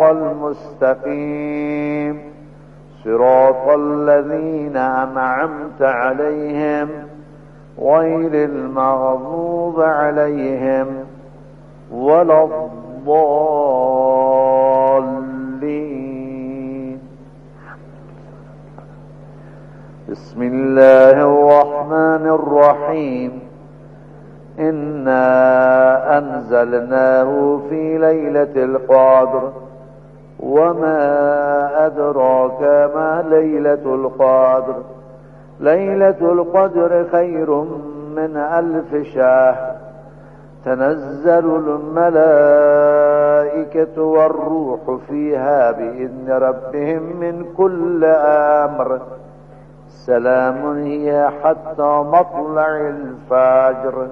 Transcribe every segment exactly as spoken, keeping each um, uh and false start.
المستقيم صراط الذين أنعمت عليهم غير المغضوب عليهم ولا الضالين. بسم الله الرحمن الرحيم. إنا أنزلناه في ليلة القدر وما أدراك ما ليلة القدر ليلة القدر خير من ألف شهر تنزل الملائكة والروح فيها بإذن ربهم من كل أمر سلام هي حتى مطلع الفجر.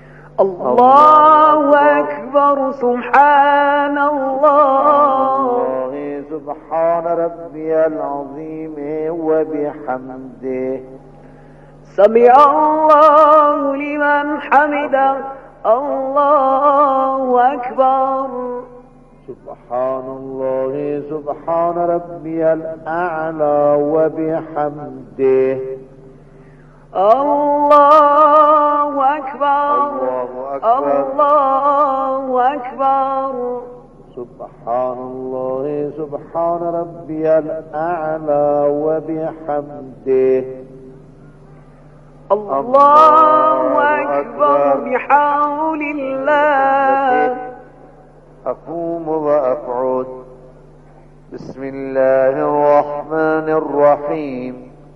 الله أكبر. سبحان الله. سبحان ربي العظيم وبحمده. سمع الله لمن حمده. الله أكبر. سبحان الله سبحان ربي الأعلى وبحمده. الله أكبر. الله أكبر. الله أكبر. سبحان الله سبحان ربي الأعلى وبحمده. الله أكبر بحول الله. أقوم وأقعد. بسم الله الرحمن الرحيم.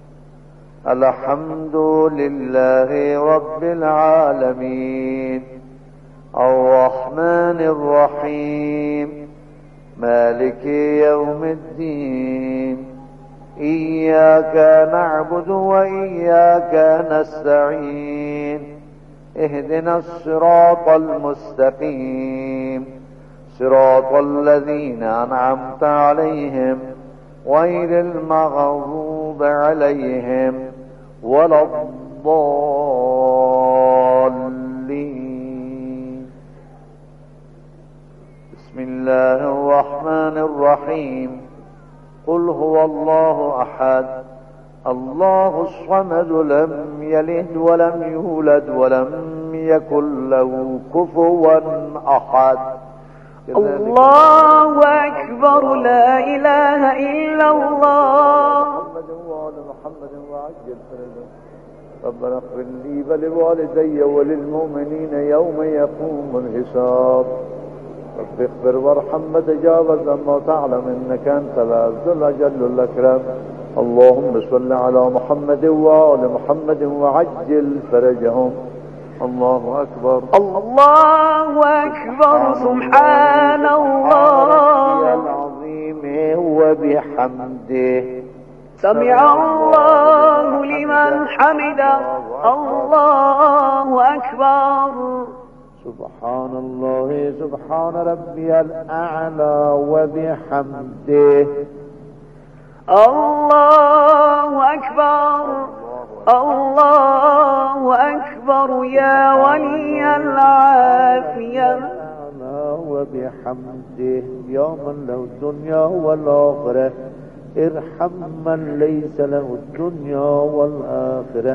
الحمد لله رب العالمين الرحمن الرحيم مالك يوم الدين إياك نعبد وإياك نستعين اهدنا الصراط المستقيم صراط الذين أنعمت عليهم غير المغضوب عليهم ولا الضالين. بسم الله الرحمن الرحيم. قل هو الله أحد الله الصمد لم يلد ولم يولد ولم يكن له كفوا أحد. الله أكبر. لا إله إلا الله. محمد وآل محمد وعجل فرجهم. ربنا اغفر لي ولوالدي وللمؤمنين يوم يقوم الحساب. رب اغفر وارحم وتجاوز عما تعلم إنك أنت العز الأجل الأكرم. اللهم صل على محمد وآل محمد وعجل فرجهم. الله أكبر. الله أكبر. سبحان الله العظيم وبحمده. سمع الله لمن حمده. الله أكبر. سبحان الله سبحان ربي الأعلى وبحمده. الله أكبر. الله أكبر يا ولي العافية. وبحمده يا من له الدنيا والآخرة ارحم من ليس له الدنيا والآخرة.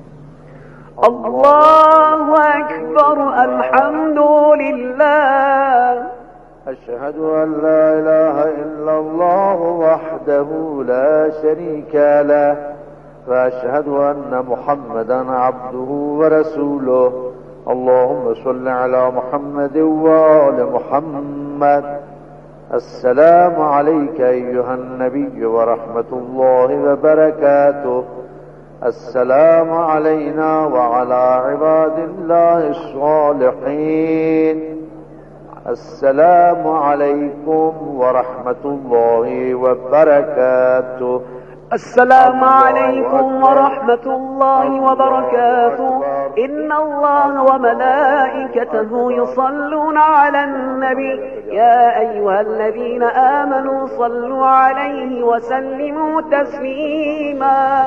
الله أكبر. الحمد لله. أشهد أن لا إله إلا الله وحده لا شريك له وأشهد أن محمدا عبده ورسوله. اللهم صل على محمد وآل محمد. السلام عليك أيها النبي ورحمة الله وبركاته. السلام علينا وعلى عباد الله الصالحين. السلام عليكم ورحمة الله وبركاته. السلام عليكم ورحمة الله وبركاته. إن الله وملائكته يصلون على النبي يا أيها الذين آمنوا صلوا عليه وسلموا تسليما.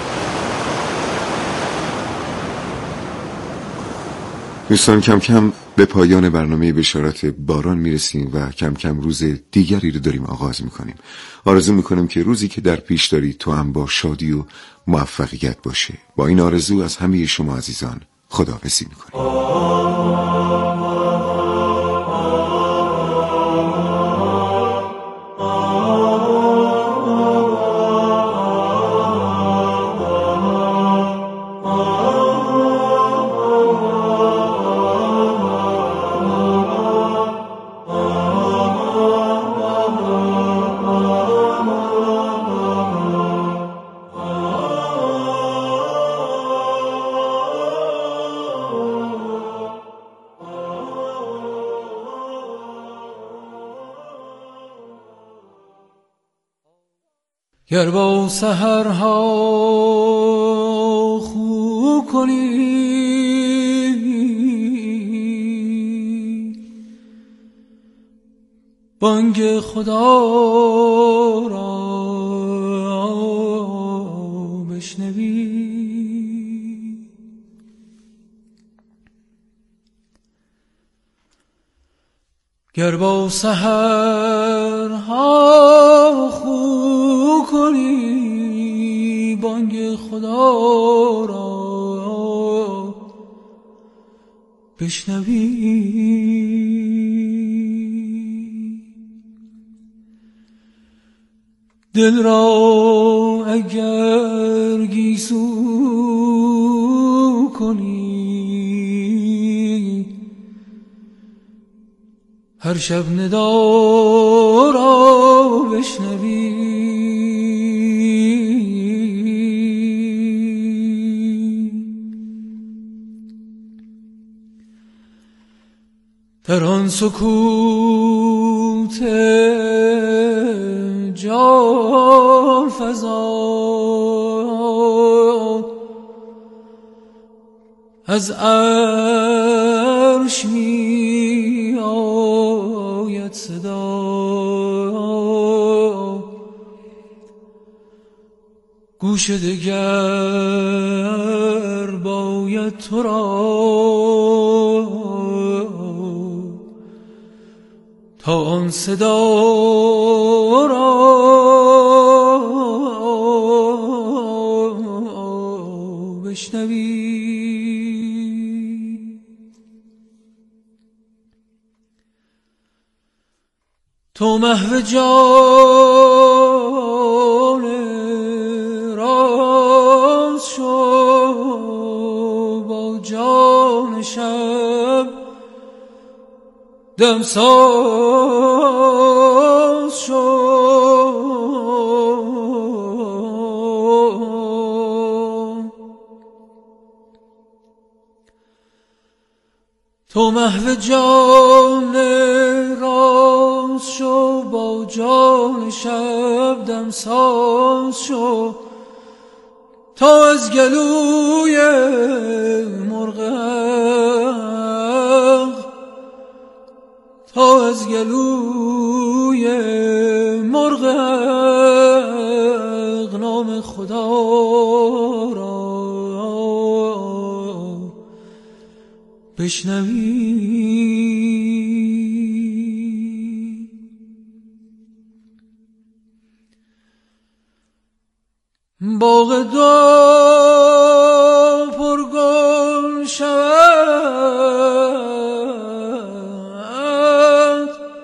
دوستان کم کم به پایان برنامه بشارت باران میرسیم و کم کم روز دیگری رو داریم آغاز میکنیم. آرزو میکنم که روزی که در پیش دارید تو هم با شادی و موفقیت باشه. با این آرزو از همه شما عزیزان خداحافظی میکنیم. گر با سحرها خو کنی بانگ خدا را بشنوی، گر با سحرها خو کنی بانگ خدا را بشنوی، دل را اگر گیسو کنی هر شب ندا را بشنوی، در آن سکوت جان فضا از عرش می آید صدا، گوش دگر باید تو را تا آن صدا را بشنوی. تو محو جان راز شو با جان شب دمساز شو، تو محو جان راز شو با جان شب دمساز شو، تا از گلوی مرغ تا از گلوی مرغ نام خدا را بشنوی. باغ دو پرگل شود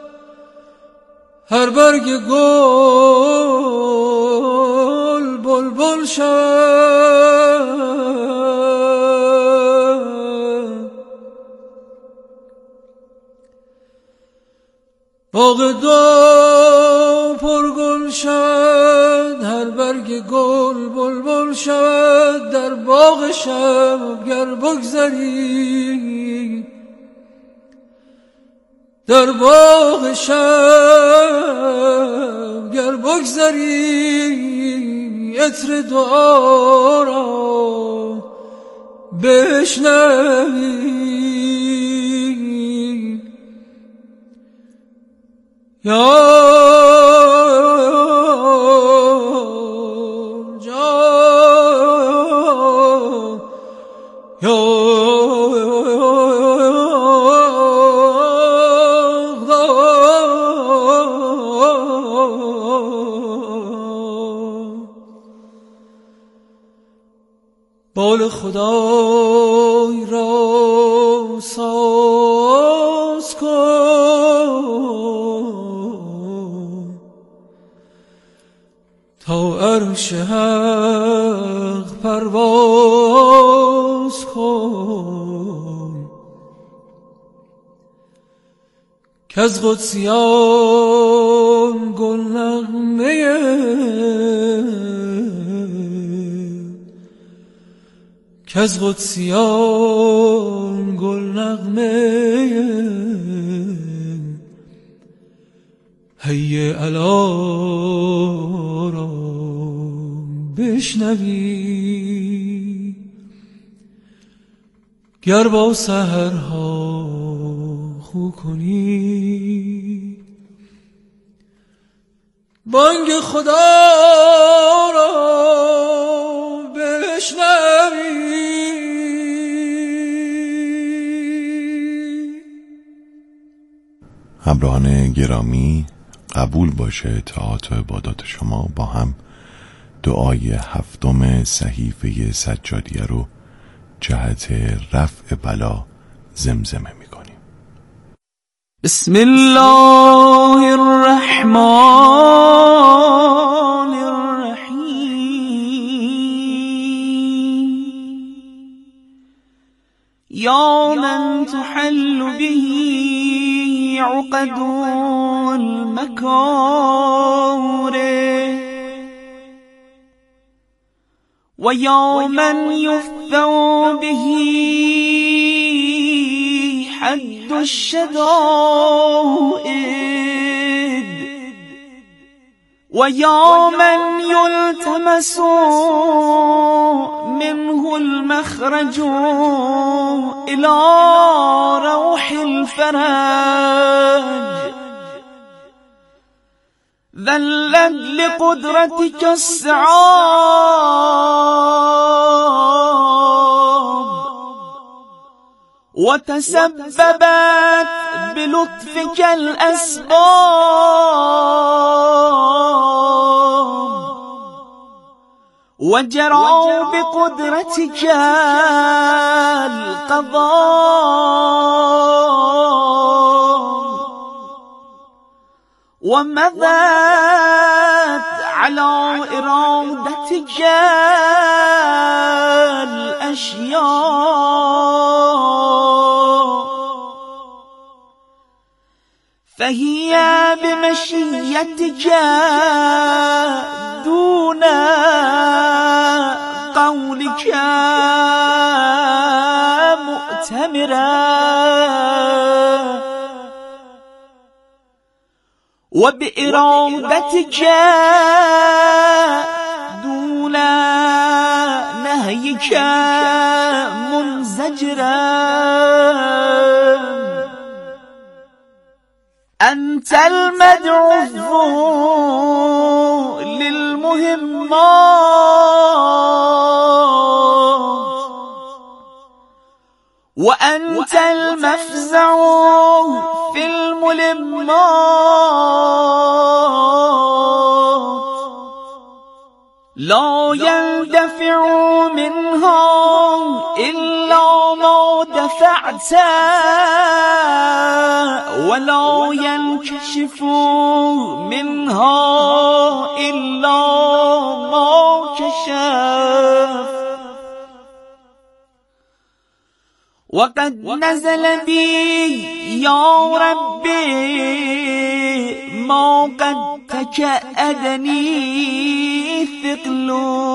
هر برگ گل بلبل شود، باغ دو پرگل شود هر برگ گل بلبل شود، در باغ شب گر بگذری در باغ شب گر بگذری عطر دعا را بشنوی، یا جان یا گل خدای را ساز کن تا عرش حق پرواز کن که از قدسیان گل نغمه که از قدسیان گل نغمه حی علا را بشنوی گر با سحرها خو کنی بانگ خدا را بشنوی. همراهان گرامی، قبول باشه طاعات و عبادات شما با هم دعای هفتم صحیفه سجادیه رو جهت رفع بلا زمزمه میکنیم. بسم الله الرحمن الرحیم یا من تحل به عقد المكاره و یا من یفتو به حد الشدائد و یا من یلتمس منه المخرج الى روح الفرج ذلت لقدرتك الصعاب وتسببت بلطفك الأسباب وجرى بقدرتك القضاء ومضت على إرادتك الأشياء فهي بمشيتك دون قولك مؤتمرا وبإرادتك دون نهيك منزجرا أنت المدعو للمهمات وأنت المفزع في الملمات لا يندفع منها إلا ما دفعت ولا ينكشف منها إلا ما كشف وقد نزل بي يا ربي ما قد تكأدني ثقل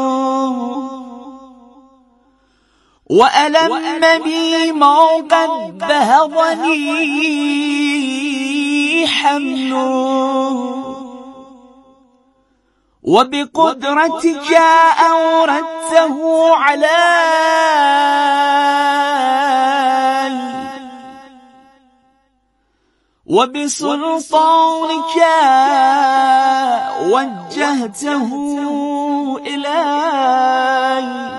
وألم بي ما قد بهضني حمل وبقدرتك أوردته علي وبسلطانك وجهته إلي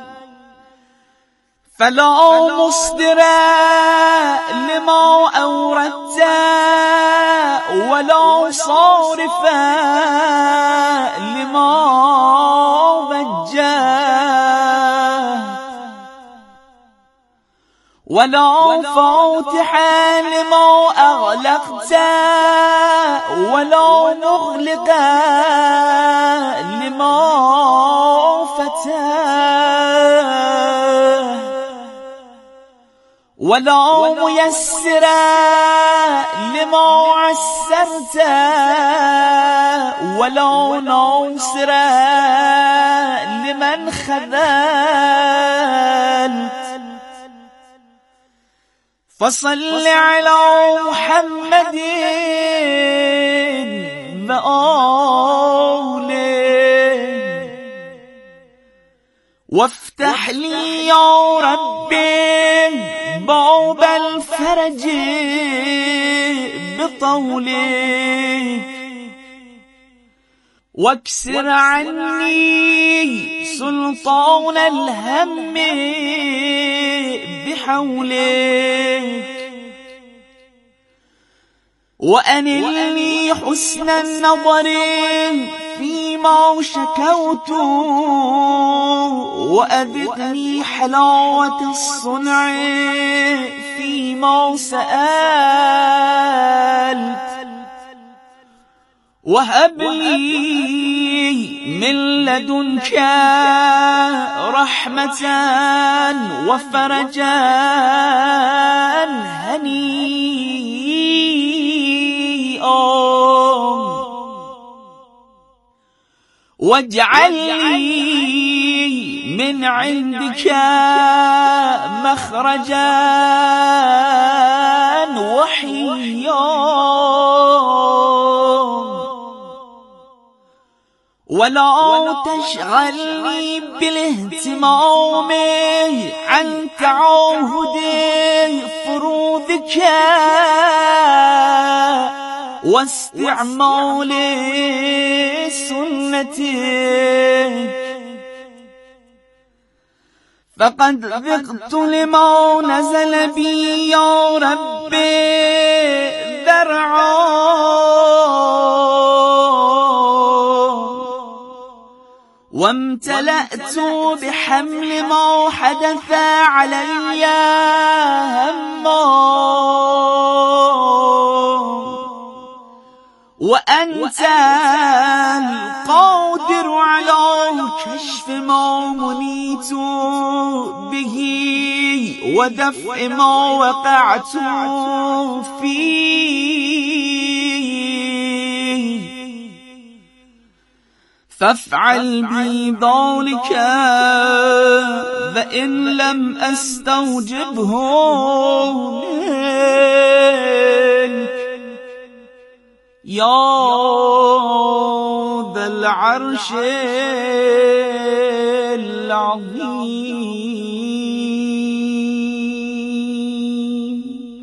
فلا مصدر لما أوردت ولا صارف لما وجهت ولا فاتحا لما أغلقت ولا مغلقا لما فتحت ولا ميسرا لما عسرت ولا ناصرا لمن خذلت فصل على محمد وآله وافتح لي يا ربي باب الفرج بطولك واكسر عني سلطان الهم بحولك وأنلني حسن النظر فيما شكوت وأذقني حلاوة الصنع فيما سألت وهب لي من لدنك رحمة وفرجا هنيئا واجعل لي من عندك مخرجا وحيا ولا تشغلني بالاهتمام عن تعاهد فروضك واستعمال سنتك فقد ذقت لما نزل بي يا ربي ذرعا وامتلأت بحمل ما حدث علي هما وأنت القادر على كشف ما منيت به ودفع ما وقعت فيه فافعل بي ذلك فإن لم أستوجبه منك يا ذا العرش العظيم.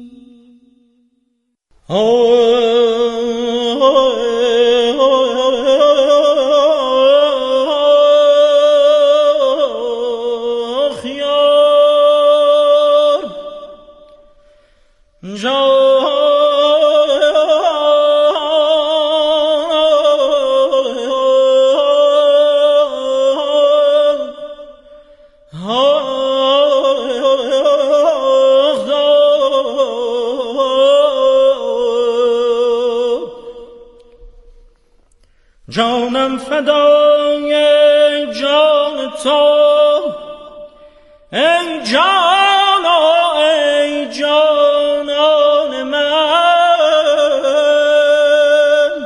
جانم فدای جان تو ای جان ای جانان من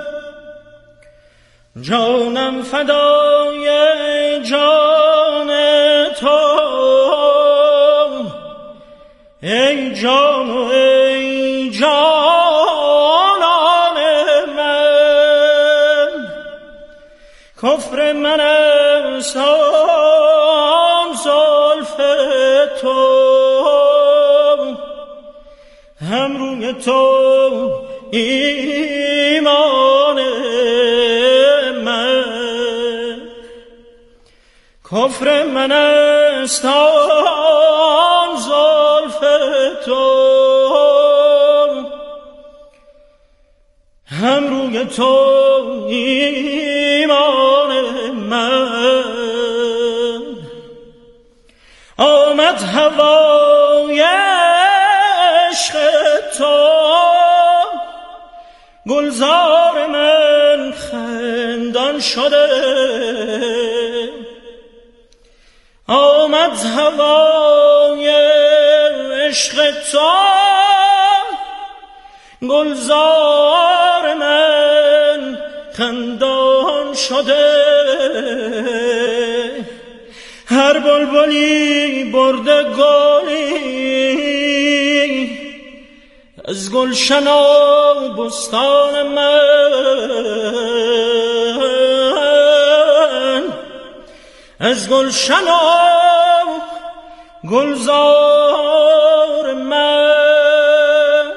جانم فدای جان تو ای جان ای جانان من کفر من است آن زلف تو هم روی تو ایمان من کفر من است آن زلف تو هم روی تو ایمان من آمد هوای گلزار من خندان شده، آمد هوای عشق تو، گلزار من خندان شده. هر بلبلی برده گلی از گلشن و بستان من، از گلشن و گلزار من.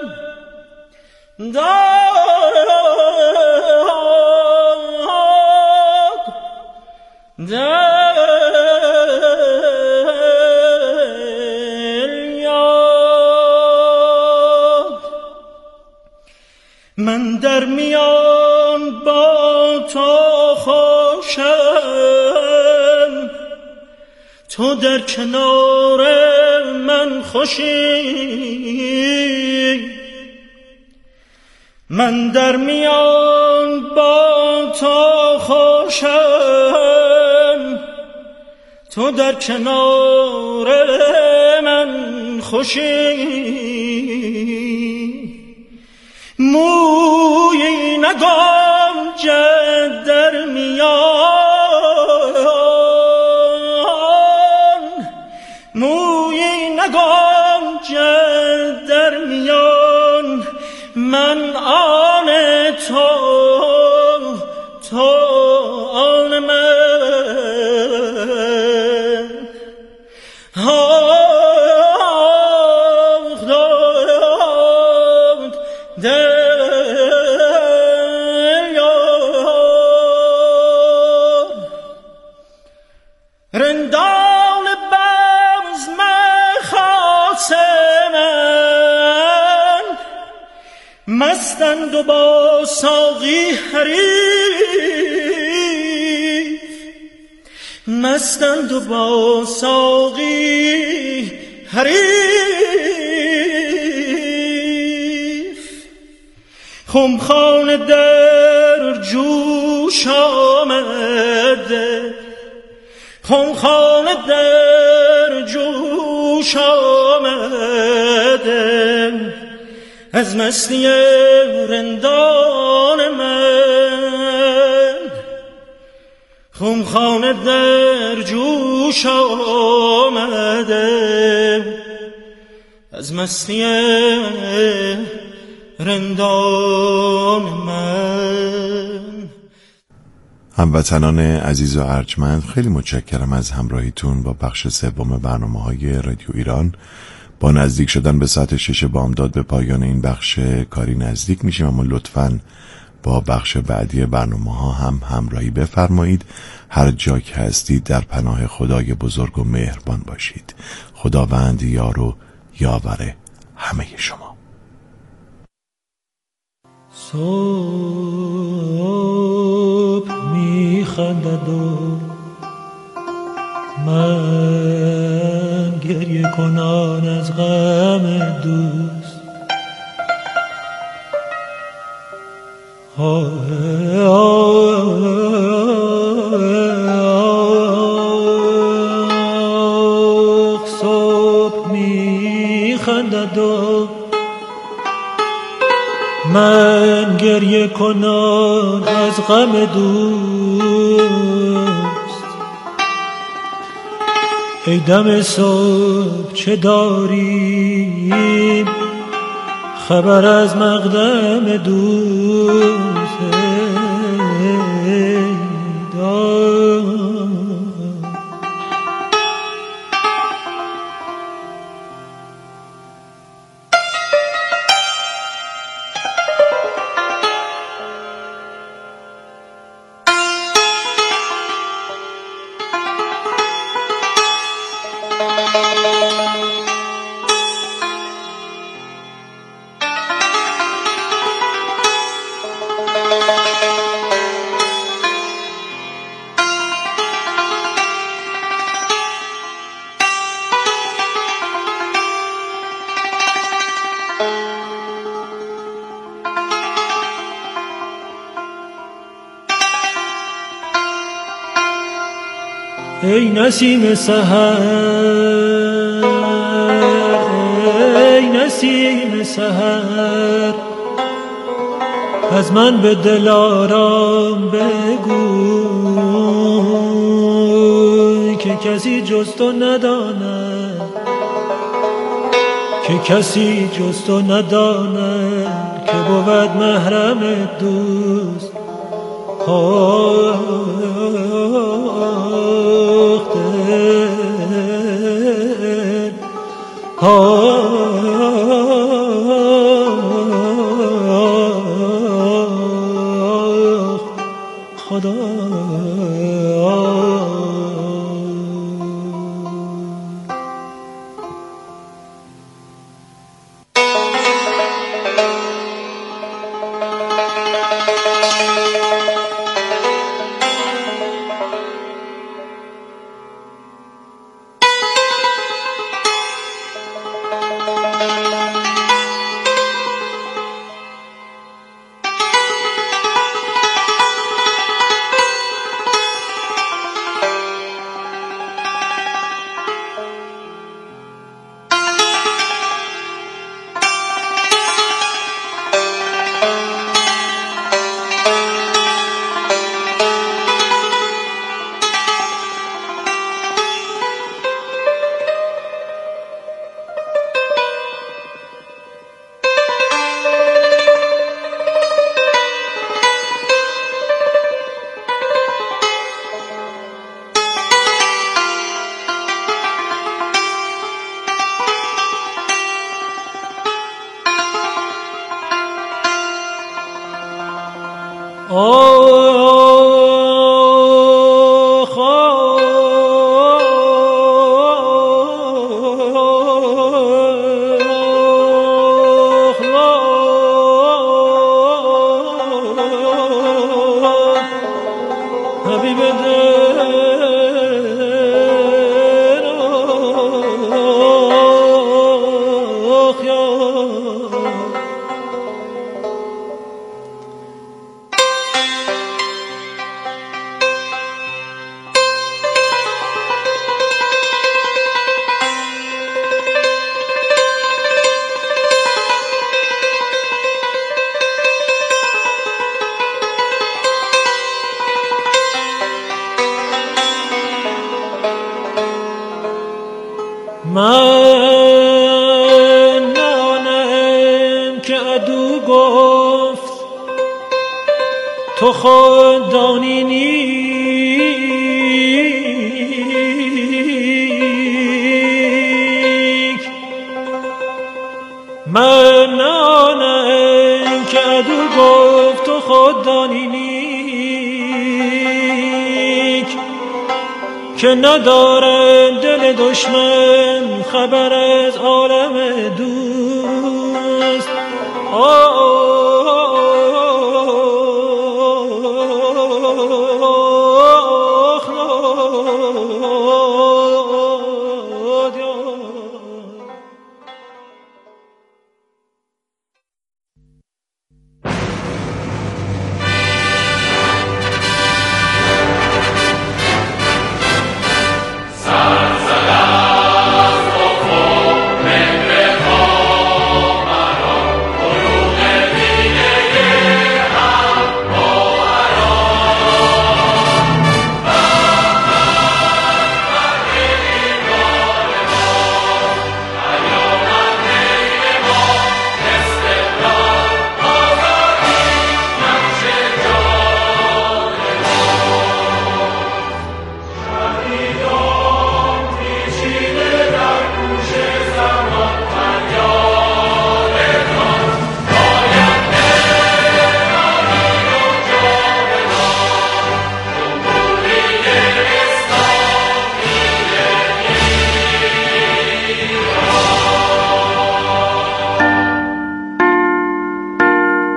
داد داد من در میان با تو خوشم، تو در کنار من خوشی. من در میان با تو خوشم، تو در کنار من خوشی. موی نگام جد در میان، موی نگام جد در میان. من آن تو، تو آن من. آخ داد دل یار، رندان بزم خاص من مستند و با ساقی حریف، مستند و با ساقی حریف. خمخانه در جوش آمده، خمخانه در جوش آمده از مستی رندان من. خمخانه در جوش آمده از مستی رندان من. هموطنان عزیز و ارجمند، خیلی متشکرم از همراهیتون با بخش سوم برنامه‌های رادیو ایران. با نزدیک شدن به ساعت شش بامداد به پایان این بخش کاری نزدیک میشیم، اما لطفاً با بخش بعدی برنامه‌ها هم همراهی بفرمایید. هر جا که هستید در پناه خدای بزرگ و مهربان باشید. خداوند یار و یاور همه شما. صبح میخندد و من گریه کنان از غم دوست. آه صبح میخندد و من گریه کنان از غم دوست. ای دم صبح چه داریم خبر از مقدم دوست. ای دار ای نسیم سحر، ای نسیم سحر، از من به دلارام بگوی که کسی جز تو نداند، که کسی جز تو نداند که بود محرم دوست. آخ دل، آخ خدا. من نانم که عدو گفت تو خود دانی نیک. من نانم که عدو گفت تو خود دانی نیک، که ندارم دل دشمن خبر از عالم دوست. آه